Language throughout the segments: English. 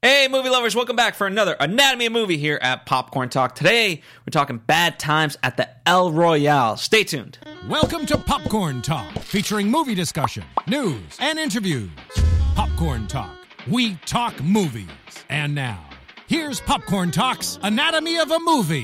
Hey, movie lovers, welcome back for another Anatomy of Movie here at Popcorn Talk. Today, we're talking Bad Times at the El Royale. Stay tuned. Welcome to Popcorn Talk, featuring movie discussion, news, and interviews. Popcorn Talk, we talk movies. And now, here's Popcorn Talk's Anatomy of a Movie.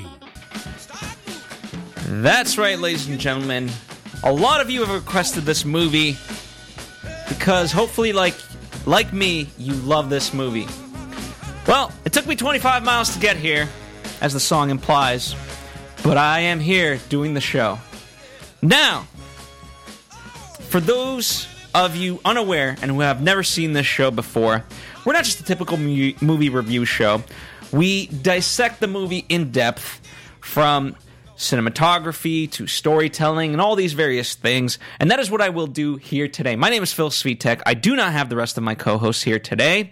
That's right, ladies and gentlemen. A lot of you have requested this movie because hopefully, like me, you love this movie. Well, it took me 25 miles to get here, as the song implies, but I am here doing the show. Now, for those of you unaware and who have never seen this show before, we're not just a typical movie review show. We dissect the movie in depth, from cinematography to storytelling and all these various things, and that is what I will do here today. My name is Phil Svitek. I do not have the rest of my co-hosts here today.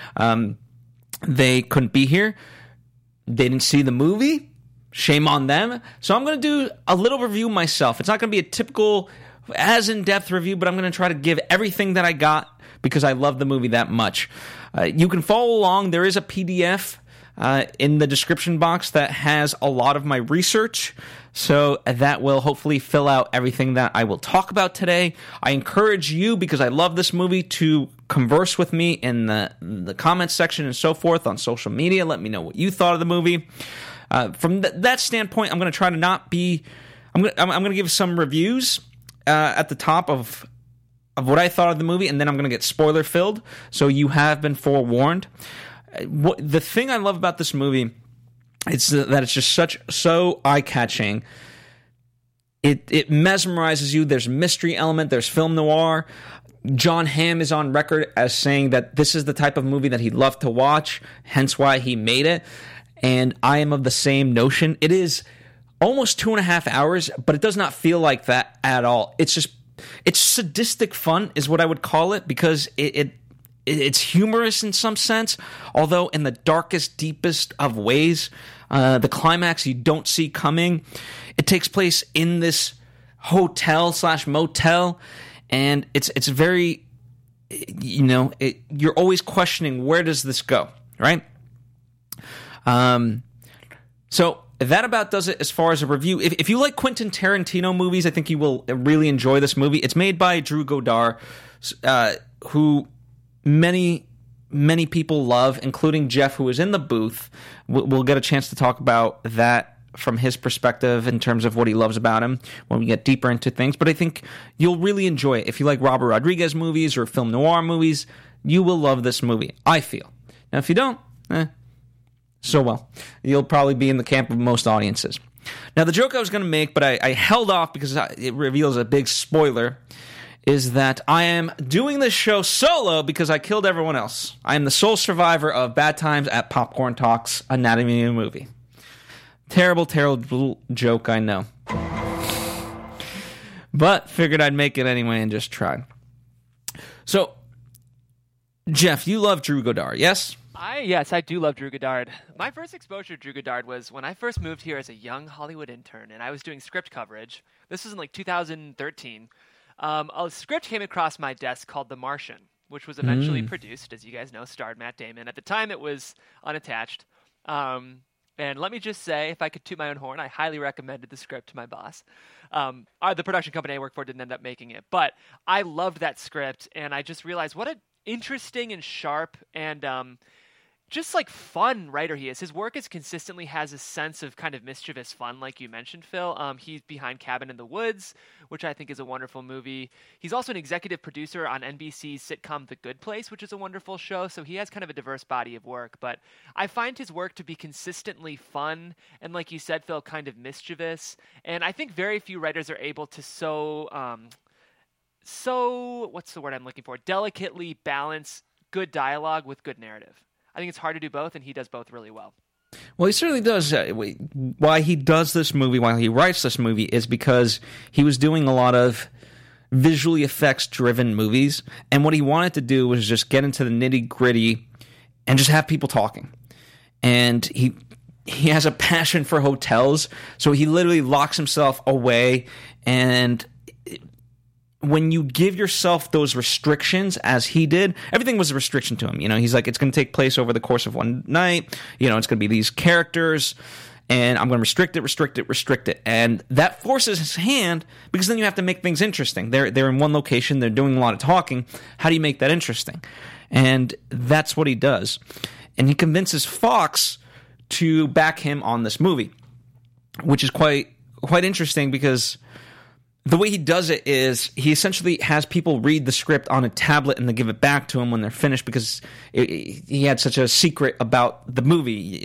They couldn't be here. They didn't see the movie. Shame on them. So I'm going to do a little review myself. It's not going to be a typical, as in-depth review, but I'm going to try to give everything that I got because I love the movie that much. You can follow along. There is a PDF in the description box that has a lot of my research, so that will hopefully fill out everything that I will talk about today. I encourage you, because I love this movie, to converse with me in the comments section and so forth on social media. Let me know what you thought of the movie. From that standpoint, I'm going to try to not be... I'm going to give some reviews at the top of what I thought of the movie, and then I'm going to get spoiler-filled, so you have been forewarned. The thing I love about this movie is that it's just so eye-catching. It mesmerizes you. There's a mystery element. There's film noir. Jon Hamm is on record as saying that this is the type of movie that he'd love to watch, hence why he made it. And I am of the same notion. It is almost 2.5 hours, but it does not feel like that at all. It's sadistic fun is what I would call it, because it's humorous in some sense, although in the darkest, deepest of ways. The climax you don't see coming. It takes place in this hotel/motel, and it's very, you're always questioning, where does this go, right? So that about does it as far as a review. If you like Quentin Tarantino movies, I think you will really enjoy this movie. It's made by Drew Goddard, who many people love, including Jeff, who is in the booth. We'll get a chance to talk about that from his perspective in terms of what he loves about him when we get deeper into things. But I think you'll really enjoy it. If you like Robert Rodriguez movies or film noir movies, you will love this movie, I feel. Now, if you don't, so well. You'll probably be in the camp of most audiences. Now, the joke I was going to make, but I held off because it reveals a big spoiler, is that I am doing this show solo because I killed everyone else. I am the sole survivor of Bad Times at Popcorn Talk's Anatomy of a Movie. Terrible, terrible joke, I know. But figured I'd make it anyway and just try. So, Jeff, you love Drew Goddard, yes? Yes, I do love Drew Goddard. My first exposure to Drew Goddard was when I first moved here as a young Hollywood intern, and I was doing script coverage. This was in 2013. A script came across my desk called The Martian, which was eventually produced, as you guys know, starred Matt Damon. At the time, it was unattached. And let me just say, if I could toot my own horn, I highly recommended the script to my boss. The production company I worked for didn't end up making it. But I loved that script, and I just realized what an interesting and sharp and just fun writer he is. His work consistently has a sense of kind of mischievous fun, like you mentioned, Phil. He's behind Cabin in the Woods, which I think is a wonderful movie. He's also an executive producer on NBC's sitcom The Good Place, which is a wonderful show. So he has kind of a diverse body of work. But I find his work to be consistently fun and, like you said, Phil, kind of mischievous. And I think very few writers are able to what's the word I'm looking for? Delicately balance good dialogue with good narrative. I think it's hard to do both, and he does both really well. Well, he certainly does. Why he does this movie, why he writes this movie, is because he was doing a lot of visually effects-driven movies, and what he wanted to do was just get into the nitty-gritty and just have people talking. And he has a passion for hotels, so he literally locks himself away and when you give yourself those restrictions, as he did, everything was a restriction to him. He's like, it's going to take place over the course of one night. It's going to be these characters, and I'm going to restrict it. And that forces his hand, because then you have to make things interesting. They're in one location. They're doing a lot of talking. How do you make that interesting? And that's what he does. And he convinces Fox to back him on this movie, which is quite interesting, because the way he does it is he essentially has people read the script on a tablet and then give it back to him when they're finished, because he had such a secret about the movie.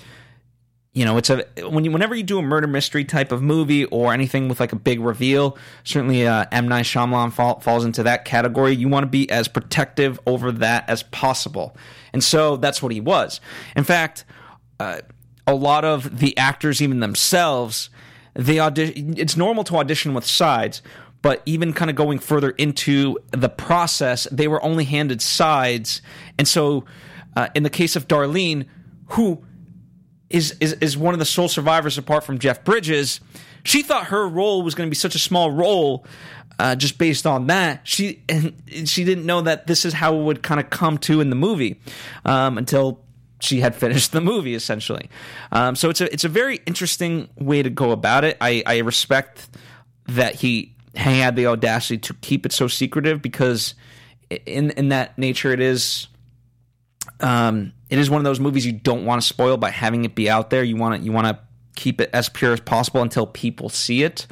Whenever you do a murder mystery type of movie or anything with like a big reveal, certainly M. Night Shyamalan falls into that category. You want to be as protective over that as possible. And so that's what he was. In fact, a lot of the actors, even themselves, it's normal to audition with sides, but even kind of going further into the process, they were only handed sides. And so in the case of Darlene, who is one of the sole survivors apart from Jeff Bridges, she thought her role was going to be such a small role just based on that. She didn't know that this is how it would kind of come to in the movie until she had finished the movie, essentially. So it's a very interesting way to go about it. I respect that he had the audacity to keep it so secretive, because in that nature, it is one of those movies you don't want to spoil by having it be out there. You want to keep it as pure as possible until people see it.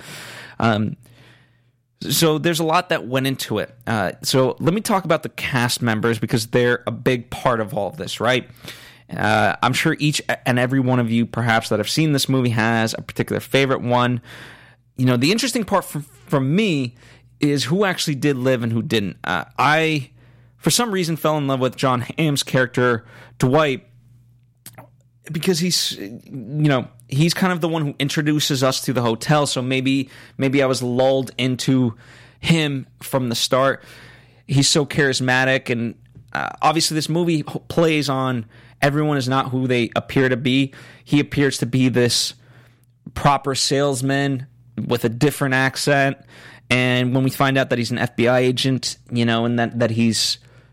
So there's a lot that went into it. So let me talk about the cast members, because they're a big part of all of this, right? I'm sure each and every one of you, perhaps, that have seen this movie has a particular favorite one. The interesting part for me is who actually did live and who didn't. I, for some reason, fell in love with Jon Hamm's character, Dwight, because he's kind of the one who introduces us to the hotel. So maybe I was lulled into him from the start. He's so charismatic, and obviously this movie plays on everyone is not who they appear to be. He appears to be this proper salesman with a different accent, and when we find out that he's an FBI agent, and that he's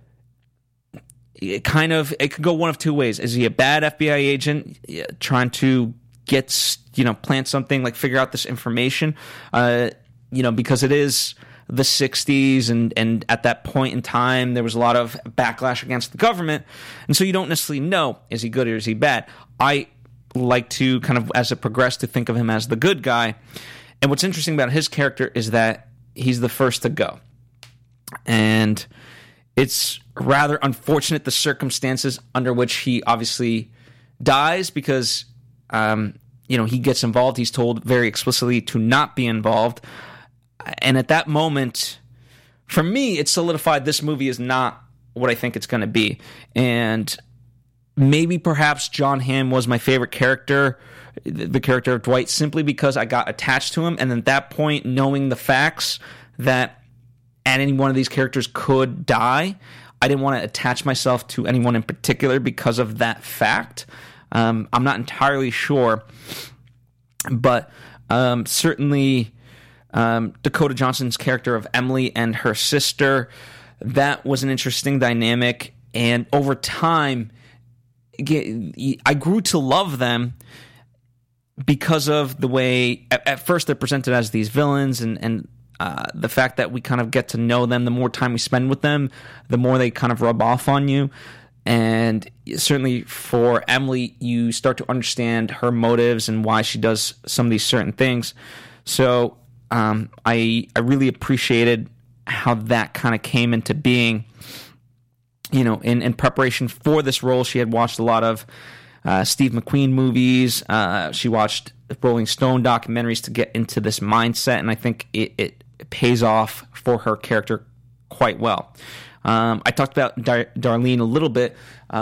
it could go one of two ways. Is he a bad FBI agent trying to plant something, like figure out this information, because it is the 60s, and at that point in time there was a lot of backlash against the government, and so you don't necessarily know, is he good or is he bad? I like to kind of, as it progressed, to think of him as the good guy. And what's interesting about his character is that he's the first to go, and it's rather unfortunate the circumstances under which he obviously dies, because he gets involved. He's told very explicitly to not be involved. And at that moment, for me, it solidified this movie is not what I think it's going to be. And maybe perhaps Jon Hamm was my favorite character, the character of Dwight, simply because I got attached to him. And at that point, knowing the facts that any one of these characters could die, I didn't want to attach myself to anyone in particular because of that fact. I'm not entirely sure, but certainly Dakota Johnson's character of Emily and her sister, that was an interesting dynamic, and over time I grew to love them because of the way at first they're presented as these villains, and the fact that we kind of get to know them. The more time we spend with them, the more they kind of rub off on you. And certainly for Emily, you start to understand her motives and why she does some of these certain things. So I really appreciated how that kind of came into being. In preparation for this role, she had watched a lot of Steve McQueen movies. She watched Rolling Stone documentaries to get into this mindset, and I think it pays off for her character quite well. I talked about Darlene a little bit.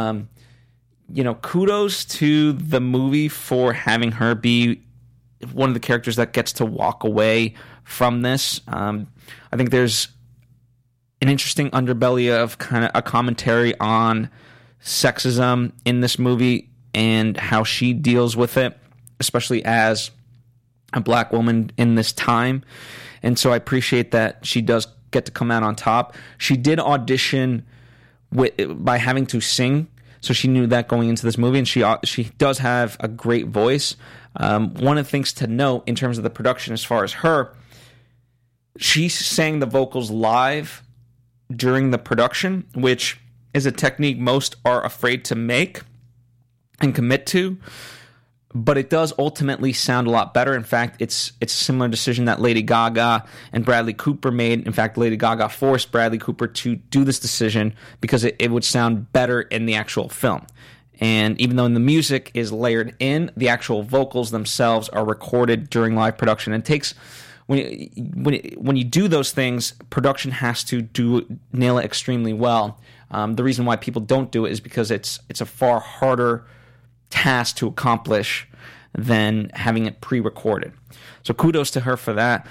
Kudos to the movie for having her be one of the characters that gets to walk away from this. I think there's an interesting underbelly of kind of a commentary on sexism in this movie and how she deals with it, especially as a black woman in this time. And so I appreciate that she does get to come out on top. She did audition by having to sing, so she knew that going into this movie, and she does have a great voice. One of the things to note in terms of the production as far as her, she sang the vocals live during the production, which is a technique most are afraid to make and commit to, but it does ultimately sound a lot better. In fact, it's a similar decision that Lady Gaga and Bradley Cooper made. In fact, Lady Gaga forced Bradley Cooper to do this decision because it would sound better in the actual film. And even though the music is layered in, the actual vocals themselves are recorded during live production. It takes, when you do those things, production has to nail it extremely well. The reason why people don't do it is because it's a far harder task to accomplish than having it pre-recorded. So kudos to her for that.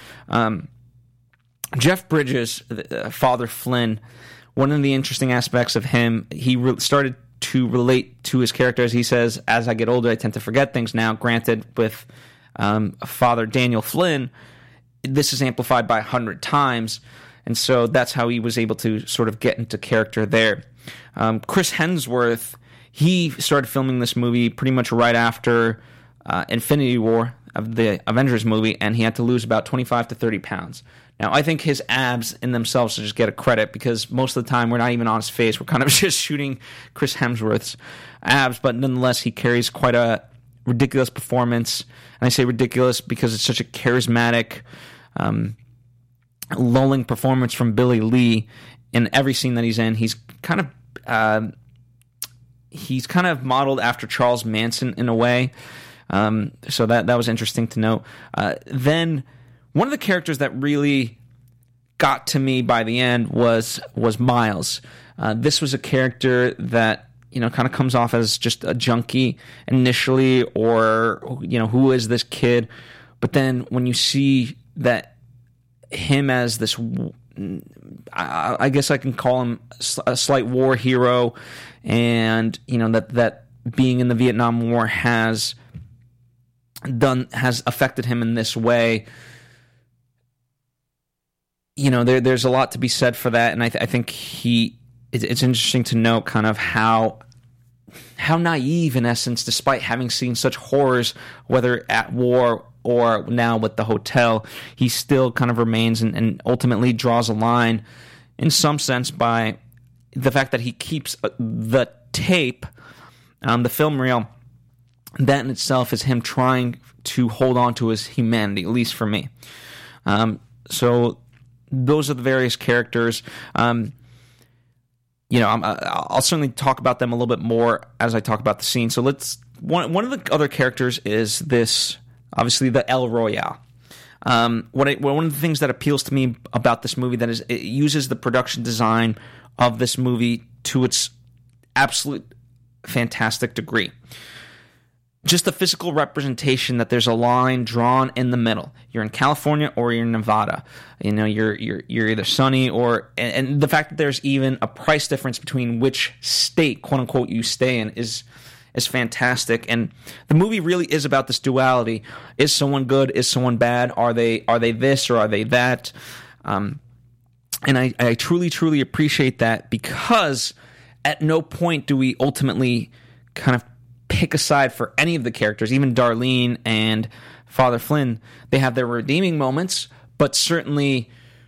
Jeff Bridges, Father Flynn, one of the interesting aspects of him, he started to relate to his character. As he says, as I get older, I tend to forget things now. Granted, with Father Daniel Flynn, this is amplified by 100 times, and so that's how he was able to sort of get into character there. Chris Hemsworth, he started filming this movie pretty much right after Infinity War of the Avengers movie, and he had to lose about 25 to 30 pounds. Now, I think his abs in themselves should just get a credit, because most of the time we're not even on his face. We're kind of just shooting Chris Hemsworth's abs, but nonetheless, he carries quite a ridiculous performance. And I say ridiculous because it's such a charismatic, lulling performance from Billy Lee in every scene that he's in. He's kind of modeled after Charles Manson in a way. So that was interesting to note. Then one of the characters that really got to me by the end was Miles. This was a character that, kind of comes off as just a junkie initially, or, who is this kid? But then when you see that him as this, I guess I can call him a slight war hero, and, that being in the Vietnam War has affected him in this way. There's a lot to be said for that, and I think it's interesting to note kind of how naive, in essence, despite having seen such horrors, whether at war or now with the hotel, he still kind of remains and ultimately draws a line, in some sense, by the fact that he keeps the tape, the film reel. That in itself is him trying to hold on to his humanity, at least for me. So those are the various characters. I'll certainly talk about them a little bit more as I talk about the scene. So one of the other characters is this, obviously, the El Royale. One of the things that appeals to me about this movie that is it uses the production design of this movie to its absolute fantastic degree. Just the physical representation that there's a line drawn in the middle. You're in California or you're in Nevada. You're either sunny or, and the fact that there's even a price difference between which state, quote unquote, you stay in is fantastic. And the movie really is about this duality. Is someone good? Is someone bad? Are they this or are they that? And I truly, truly appreciate that, because at no point do we ultimately kind of pick a side for any of the characters. Even Darlene and Father Flynn, they have their redeeming moments, but certainly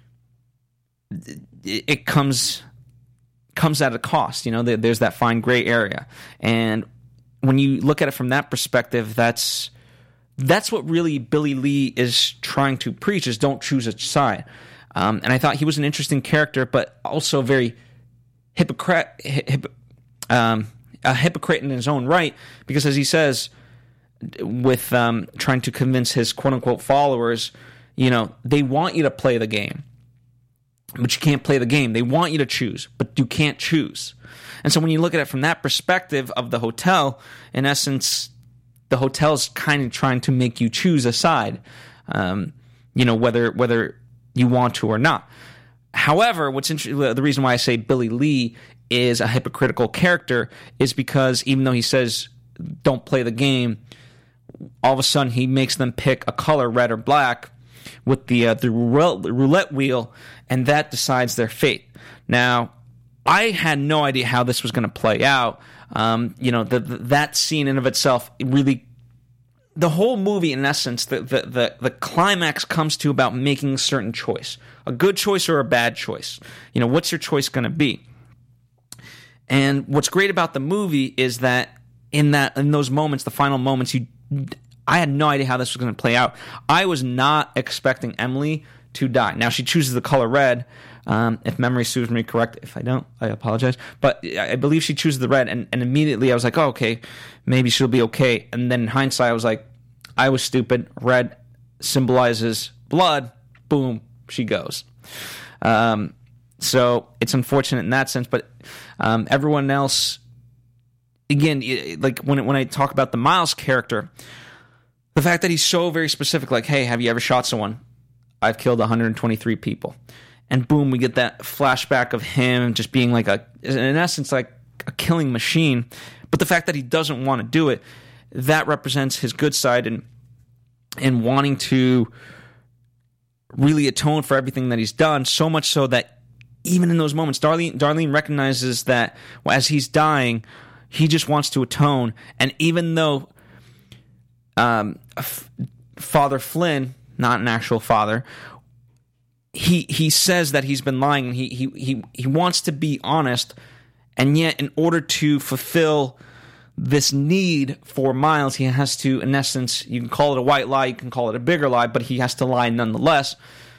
it comes at a cost. There's that fine gray area. And when you look at it from that perspective, that's what really Billy Lee is trying to preach, is don't choose a side. And I thought he was an interesting character, but also very a hypocrite in his own right, because as he says, with trying to convince his quote-unquote followers, they want you to play the game, but you can't play the game. They want you to choose, but you can't choose. And so when you look at it from that perspective of the hotel, in essence, the hotel's kind of trying to make you choose a side, whether you want to or not. However, the reason why I say Billy Lee is a hypocritical character is because even though he says don't play the game, all of a sudden he makes them pick a color, red or black, with the roulette wheel, and that decides their fate. Now, I had no idea how this was going to play out. That scene in of itself really, the whole movie in essence, the climax comes to about making a certain choice, a good choice or a bad choice. What's your choice going to be? And what's great about the movie is that in those moments, the final moments, I had no idea how this was going to play out. I was not expecting Emily to die. Now, she chooses the color red. If memory serves me correct, if I don't, I apologize. But I believe she chooses the red, and immediately I was like, oh, okay, maybe she'll be okay. And then in hindsight, I was like, I was stupid. Red symbolizes blood. Boom, she goes. So it's unfortunate in that sense, but everyone else, again, like when I talk about the Miles character, the fact that he's so very specific, like, hey, have you ever shot someone? I've killed 123 people. And boom, we get that flashback of him just being like in essence, like a killing machine. But the fact that he doesn't want to do it, that represents his good side and wanting to really atone for everything that he's done, so much so that even in those moments, Darlene recognizes that as he's dying, he just wants to atone. And even though Father Flynn, not an actual father, he says that he's been lying. He wants to be honest, and yet in order to fulfill this need for Miles, he has to, in essence, you can call it a white lie, you can call it a bigger lie, but he has to lie nonetheless.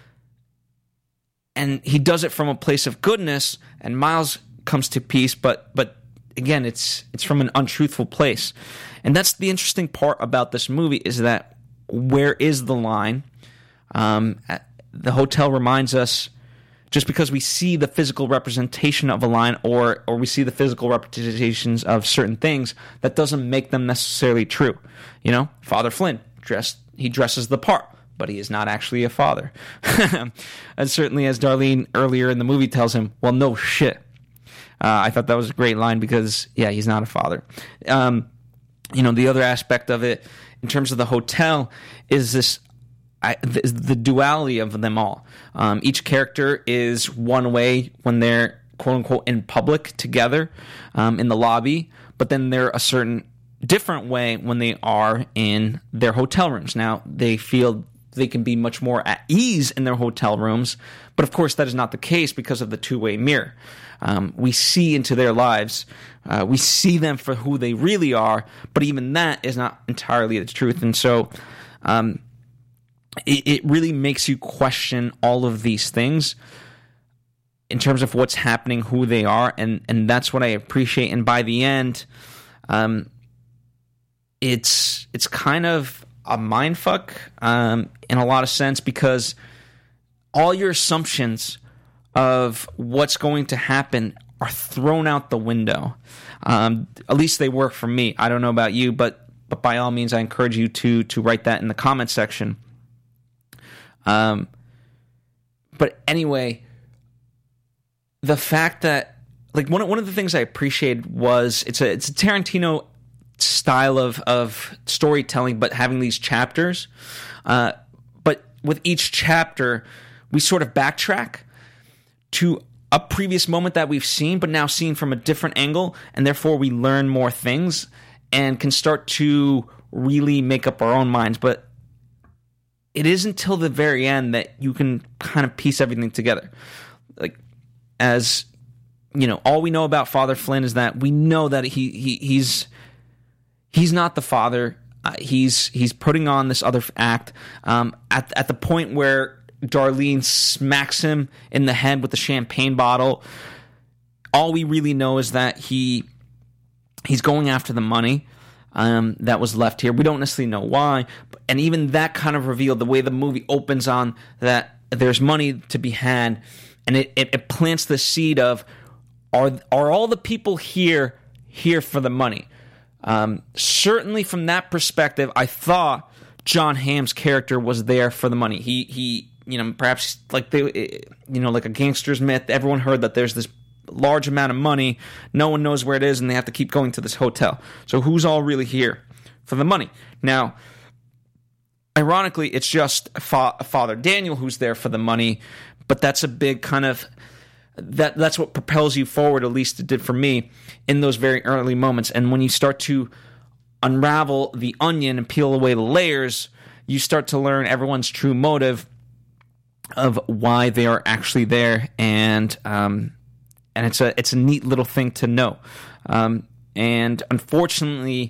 And he does it from a place of goodness, and Miles comes to peace, but again, it's from an untruthful place. And that's the interesting part about this movie, is that where is the line? The hotel reminds us, just because we see the physical representation of a line or we see the physical representations of certain things, that doesn't make them necessarily true. Father Flynn, he dresses the part, but he is not actually a father. And certainly, as Darlene earlier in the movie tells him, well, no shit. I thought that was a great line because, yeah, he's not a father. The other aspect of it, in terms of the hotel, is the duality of them all. Each character is one way when they're quote-unquote in public together in the lobby, but then they're a certain different way when they are in their hotel rooms. Now, they feel they can be much more at ease in their hotel rooms, but of course that is not the case because of the two-way mirror. We see into their lives. We see them for who they really are, but even that is not entirely the truth. And so it really makes you question all of these things in terms of what's happening, who they are, and that's what I appreciate. And by the end, it's kind of a mindfuck in a lot of sense, because all your assumptions of what's going to happen are thrown out the window. At least they work for me. I don't know about you, but by all means, I encourage you to write that in the comment section. But anyway, the fact that, like, one of the things I appreciated was it's a Tarantino style of storytelling, but having these chapters. But with each chapter, we sort of backtrack to a previous moment that we've seen, but now seen from a different angle, and therefore we learn more things and can start to really make up our own minds. But it is until the very end that you can kind of piece everything together. Like, as you know, all we know about Father Flynn is that we know that he's not the father. He's putting on this other act. At the point where Darlene smacks him in the head with the champagne bottle, all we really know is that he's going after the money that was left here. We don't necessarily know why, and even that kind of revealed the way the movie opens on that there's money to be had, and it plants the seed of are all the people here for the money? Certainly from that perspective, I thought Jon Hamm's character was there for the money. He perhaps like like a gangster's myth. Everyone heard that there's this large amount of money. No one knows where it is, and they have to keep going to this hotel. So who's all really here? for the money. Now, ironically, it's just Father Daniel who's there for the money, but that's a big kind of that's what propels you forward, at least it did for me, in those very early moments. And when you start to unravel the onion and peel away the layers, you start to learn everyone's true motive of why they are actually there, and it's a neat little thing to know. And unfortunately,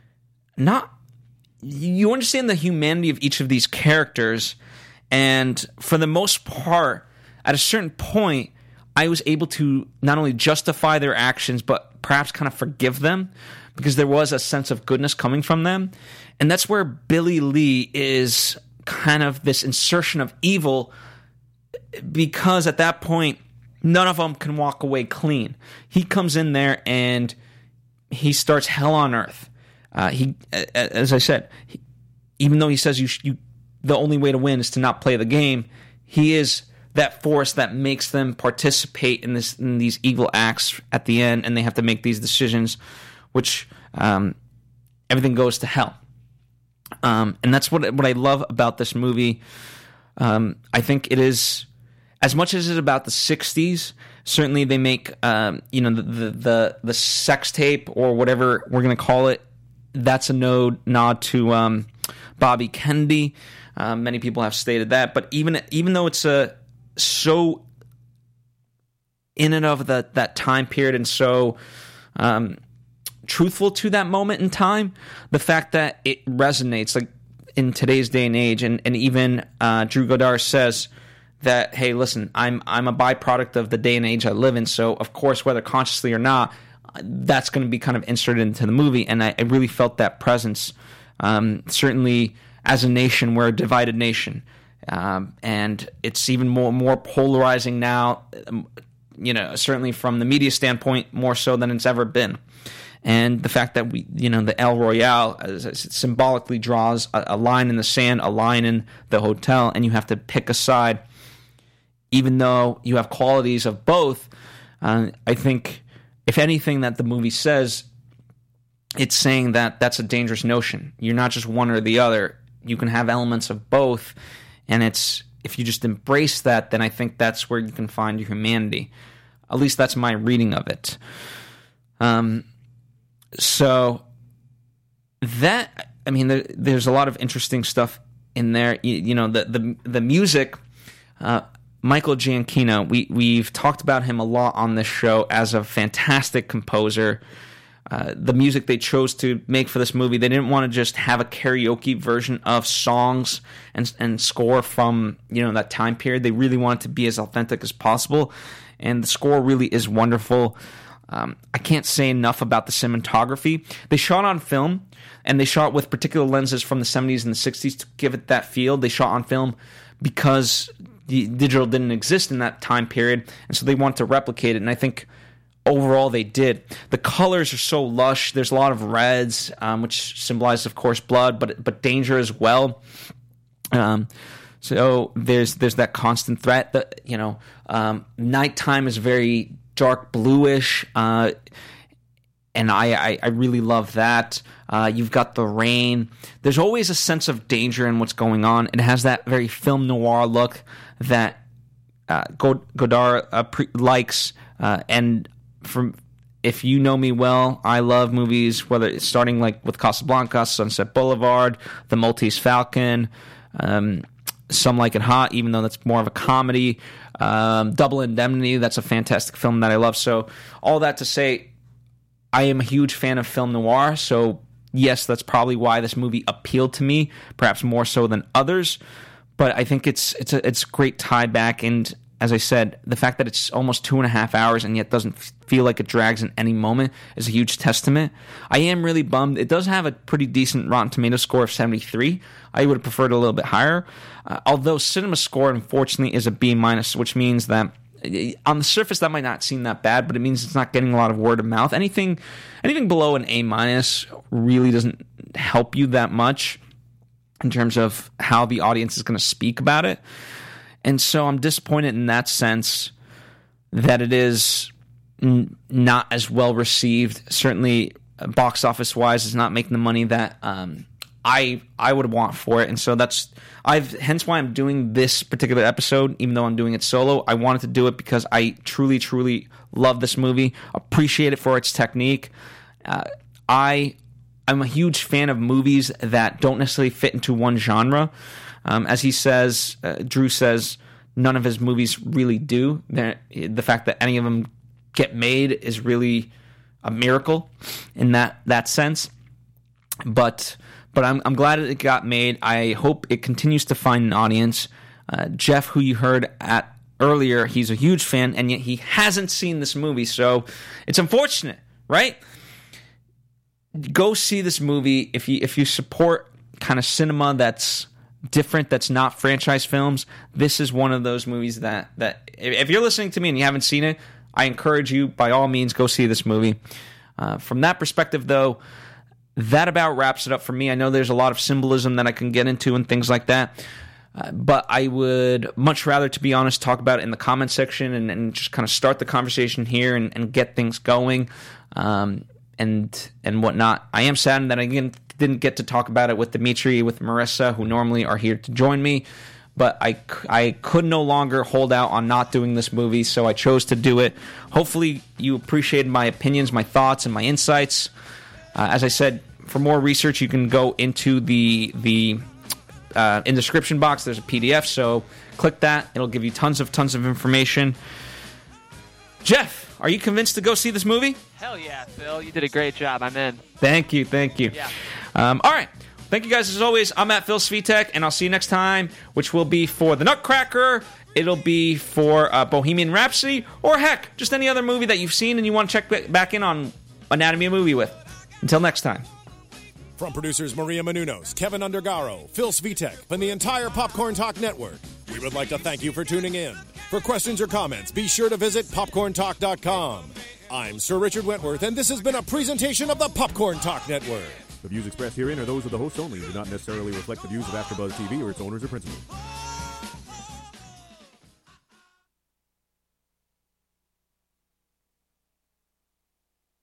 you understand the humanity of each of these characters, and for the most part, at a certain point, I was able to not only justify their actions, but perhaps kind of forgive them, because there was a sense of goodness coming from them. And that's where Billy Lee is kind of this insertion of evil, because at that point, none of them can walk away clean. He comes in there and he starts hell on earth. As I said, even though he says the only way to win is to not play the game, he is that force that makes them participate in these evil acts at the end, and they have to make these decisions, which everything goes to hell. And that's what I love about this movie. I think it is, as much as it's about the 60s, certainly they make the sex tape, or whatever we're going to call it, that's a nod to Bobby Kennedy. Many people have stated that, but even though it's so in and of that time period and so truthful to that moment in time, the fact that it resonates like in today's day and age, and even Drew Goddard says that, hey, listen, I'm a byproduct of the day and age I live in, so of course, whether consciously or not, that's going to be kind of inserted into the movie, and I really felt that presence. Certainly, as a nation, we're a divided nation. And it's even more polarizing now, certainly from the media standpoint, more so than it's ever been. And the fact that the El Royale symbolically draws a line in the sand, a line in the hotel, and you have to pick a side, even though you have qualities of both. I think, if anything, that the movie says, it's saying that that's a dangerous notion. You're not just one or the other. You can have elements of both. And if you just embrace that, then I think that's where you can find your humanity. At least that's my reading of it. So there's a lot of interesting stuff in there. The music. Michael Giacchino, we've talked about him a lot on this show as a fantastic composer. The music they chose to make for this movie, they didn't want to just have a karaoke version of songs and score from that time period. They really wanted to be as authentic as possible, and the score really is wonderful. I can't say enough about the cinematography. They shot on film, and they shot with particular lenses from the 70s and the 60s to give it that feel. They shot on film because digital didn't exist in that time period, and so they wanted to replicate it, and I think overall they did. The colors are so lush. There's a lot of reds, which symbolize, of course, blood, but danger as well. So there's that constant threat. That nighttime is very dark bluish, and I really love that. You've got the rain. There's always a sense of danger in what's going on. It has that very film noir look that Godard likes, and if you know me well, I love movies, whether it's starting like with Casablanca, Sunset Boulevard, The Maltese Falcon, Some Like It Hot, even though that's more of a comedy, Double Indemnity, that's a fantastic film that I love. So all that to say, I am a huge fan of film noir, so yes, that's probably why this movie appealed to me, perhaps more so than others. But I think it's a great tie back, and as I said, the fact that it's almost 2.5 hours and yet doesn't feel like it drags in any moment is a huge testament. I am really bummed. It does have a pretty decent Rotten Tomatoes score of 73. I would have preferred a little bit higher. Although Cinema Score, unfortunately, is a B-, which means that on the surface that might not seem that bad, but it means it's not getting a lot of word of mouth. Anything below an A- really doesn't help you that much in terms of how the audience is going to speak about it. And so I'm disappointed in that sense that it is not as well received. Certainly box office wise is not making the money that I would want for it, and so hence why I'm doing this particular episode, even though I'm doing it solo. I wanted to do it because I truly, truly love this movie, appreciate it for its technique. I'm a huge fan of movies that don't necessarily fit into one genre. As he says, Drew says, none of his movies really do. The fact that any of them get made is really a miracle in that sense. But I'm glad it got made. I hope it continues to find an audience. Jeff, who you heard at earlier, he's a huge fan, and yet he hasn't seen this movie, so it's unfortunate, right? Go see this movie if you support kind of cinema that's different, that's not franchise films. This is one of those movies that if you're listening to me and you haven't seen it, I encourage you, by all means, go see this movie. From that perspective, though, that about wraps it up for me. I know there's a lot of symbolism that I can get into and things like that, but I would much rather, to be honest, talk about it in the comment section and just kind of start the conversation here and get things going and whatnot. I am saddened that I didn't get to talk about it with Dimitri, with Marissa, who normally are here to join me, but I could no longer hold out on not doing this movie, so I chose to do it. Hopefully you appreciated my opinions, my thoughts, and my insights. As I said, for more research, you can go into the in description box. There's a PDF, so click that. It'll give you tons of information. Jeff, are you convinced to go see this movie? Hell yeah, Phil. You did a great job. I'm in. Thank you. Yeah. All right. Thank you guys as always. I'm at Phil Svitek, and I'll see you next time, which will be for The Nutcracker. It'll be for Bohemian Rhapsody, or heck, just any other movie that you've seen and you want to check back in on Anatomy of a Movie with. Until next time. From producers Maria Menounos, Kevin Undergaro, Phil Svitek, and the entire Popcorn Talk Network, we would like to thank you for tuning in. For questions or comments, be sure to visit popcorntalk.com. I'm Sir Richard Wentworth, and this has been a presentation of the Popcorn Talk Network. The views expressed herein are those of the hosts only and do not necessarily reflect the views of AfterBuzz TV or its owners or principals.